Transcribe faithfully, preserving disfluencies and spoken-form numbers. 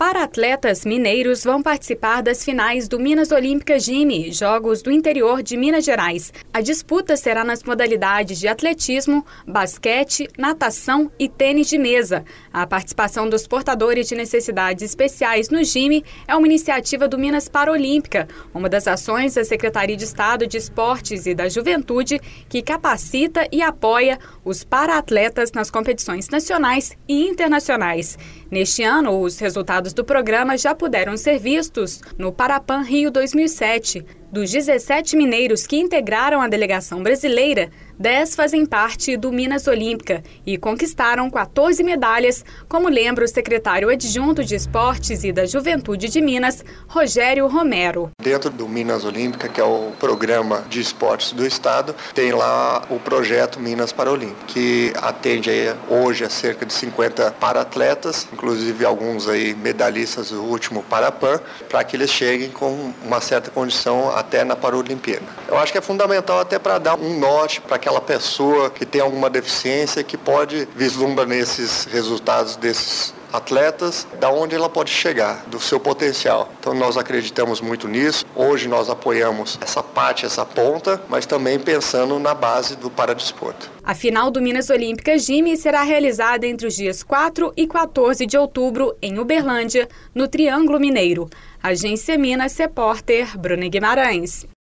Para-atletas mineiros vão participar das finais do Minas Olímpicas Gime, Jogos do Interior de Minas Gerais. A disputa será nas modalidades de atletismo, basquete, natação e tênis de mesa. A participação dos portadores de necessidades especiais no Gime é uma iniciativa do Minas Paralímpica, uma das ações da Secretaria de Estado de Esportes e da Juventude que capacita e apoia os para-atletas nas competições nacionais e internacionais. Neste ano, os resultados do programa já puderam ser vistos no Parapan Rio dois mil e sete. Dos dezessete mineiros que integraram a delegação brasileira, dez fazem parte do Minas Olímpica e conquistaram quatorze medalhas, como lembra o secretário adjunto de Esportes e da Juventude de Minas, Rogério Romero. Dentro do Minas Olímpica, que é o programa de esportes do Estado, tem lá o projeto Minas Paralímpico, que atende aí hoje a cerca de cinquenta para-atletas, inclusive alguns aí medalhistas do último Parapan, para que eles cheguem com uma certa condição até na Paralimpíada. Eu acho que é fundamental até para dar um norte para aquela pessoa que tem alguma deficiência, que pode vislumbrar nesses resultados desses atletas, da onde ela pode chegar, do seu potencial. Então nós acreditamos muito nisso. Hoje nós apoiamos essa parte, essa ponta, mas também pensando na base do paradesporto. A final do Minas Olímpicas Gime será realizada entre os dias quatro e quatorze de outubro em Uberlândia, no Triângulo Mineiro. Agência Minas, repórter Bruna Guimarães.